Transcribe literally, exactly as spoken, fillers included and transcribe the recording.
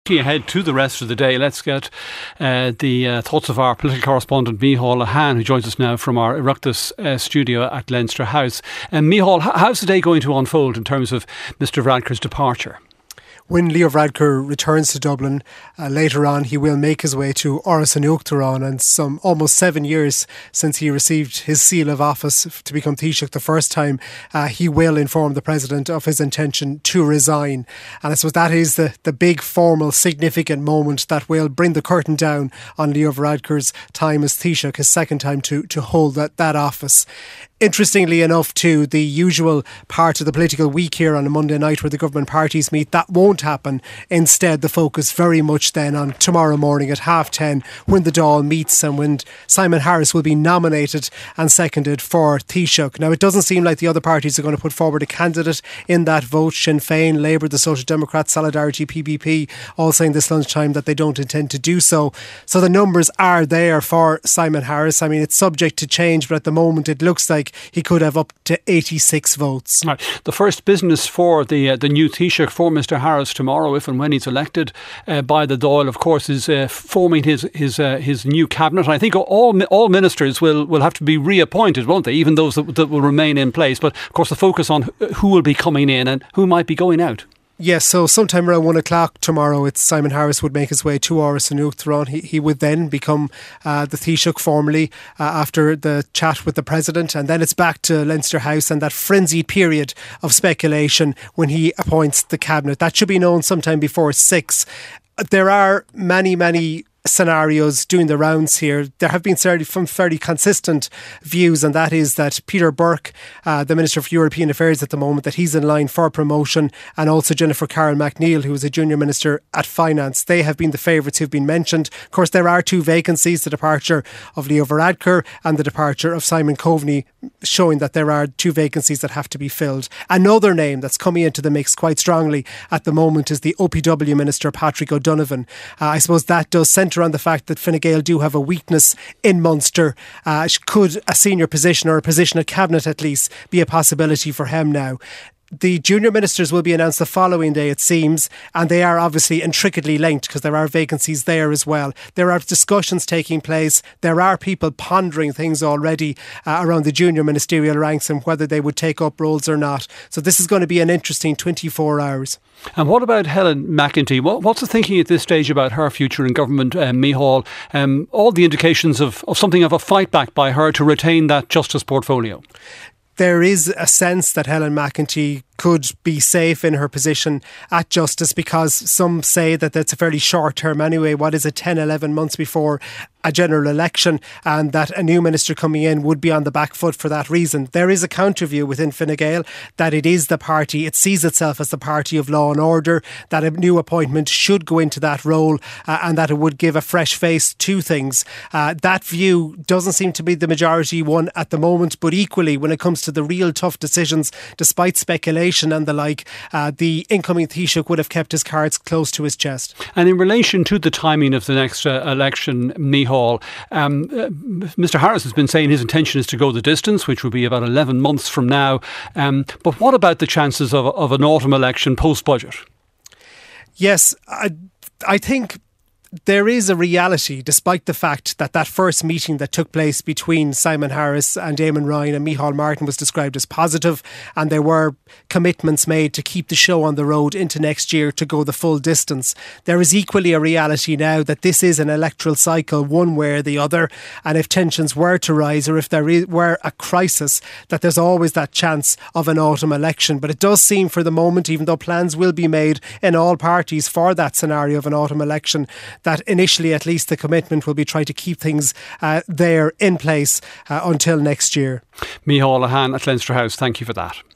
Ahead to the rest of the day, let's get uh, the uh, thoughts of our political correspondent Micheál Lehane, who joins us now from our Oireachtas uh, studio at Leinster House. And um, Micheál, how's the day going to unfold in terms of Mr Varadkar's departure? When Leo Varadkar returns to Dublin uh, later on, he will make his way to Áras an Uachtaráin, and some almost seven years since he received his seal of office to become Taoiseach the first time, uh, he will inform the President of his intention to resign. And I suppose that is the, the big formal significant moment that will bring the curtain down on Leo Varadkar's time as Taoiseach, his second time to, to hold that, that office. Interestingly enough, too, the usual part of the political week here on a Monday night where the government parties meet, that won't happen. Instead, the focus very much then on tomorrow morning at half ten when the Dáil meets and when Simon Harris will be nominated and seconded for Taoiseach. Now, it doesn't seem like the other parties are going to put forward a candidate in that vote. Sinn Féin, Labour, the Social Democrats, Solidarity, P P P, all saying this lunchtime that they don't intend to do so. So the numbers are there for Simon Harris. I mean, it's subject to change, but at the moment it looks like he could have up to eighty-six votes. Right. The first business for the uh, the new Taoiseach, for Mr Harris tomorrow, if and when he's elected uh, by the Dáil, of course, is uh, forming his his uh, his new cabinet. I think all all ministers will, will have to be reappointed, won't they? Even those that, that will remain in place. But of course, the focus on who will be coming in and who might be going out. Yes, so sometime around one o'clock tomorrow, it's Simon Harris would make his way to Áras an Uachtaráin. He, he would then become uh, the Taoiseach formally uh, after the chat with the President, and then it's back to Leinster House and that frenzied period of speculation when he appoints the Cabinet. That should be known sometime before six. There are many, many scenarios doing the rounds here. There have been fairly, from fairly consistent views, and that is that Peter Burke, uh, the Minister for European Affairs at the moment, that he's in line for promotion, and also Jennifer Carroll MacNeill, who is a junior minister at Finance. They have been the favourites who've been mentioned. Of course, there are two vacancies, the departure of Leo Varadkar and the departure of Simon Coveney, showing that there are two vacancies that have to be filled. Another name that's coming into the mix quite strongly at the moment is the O P W Minister, Patrick O'Donovan. Uh, I suppose that does centre on the fact that Fine Gael do have a weakness in Munster. Uh, could a senior position or a position at Cabinet at least be a possibility for him now? The junior ministers will be announced the following day, it seems, and they are obviously intricately linked because there are vacancies there as well. There are discussions taking place. There are people pondering things already uh, around the junior ministerial ranks and whether they would take up roles or not. So this is going to be an interesting twenty-four hours. And what about Helen McEntee? What, what's the thinking at this stage about her future in government, um, Micheál? Um, all the indications of, of something of a fight back by her to retain that justice portfolio. There is a sense that Helen McEntee could be safe in her position at Justice because some say that that's a fairly short term anyway. What is it, ten, eleven months before a general election, and that a new minister coming in would be on the back foot for that reason. There is a counter view within Fine Gael that it is the party, it sees itself as the party of law and order, that a new appointment should go into that role uh, and that it would give a fresh face to things. Uh, that view doesn't seem to be the majority one at the moment, but equally when it comes to the real tough decisions, despite speculation and the like, uh, the incoming Taoiseach would have kept his cards close to his chest. And in relation to the timing of the next uh, election, Micheál, um, uh, Mr Harris has been saying his intention is to go the distance, which will be about eleven months from now. Um, but what about the chances of, of an autumn election post-budget? Yes, I, I think there is a reality, despite the fact that that first meeting that took place between Simon Harris and Eamon Ryan and Micheál Martin was described as positive, and there were commitments made to keep the show on the road into next year to go the full distance. There is equally a reality now that this is an electoral cycle one way or the other, and if tensions were to rise or if there were a crisis, that there's always that chance of an autumn election. But it does seem for the moment, even though plans will be made in all parties for that scenario of an autumn election, that initially at least the commitment will be trying to keep things uh, there in place uh, until next year. Micheál Lehane at Leinster House, thank you for that.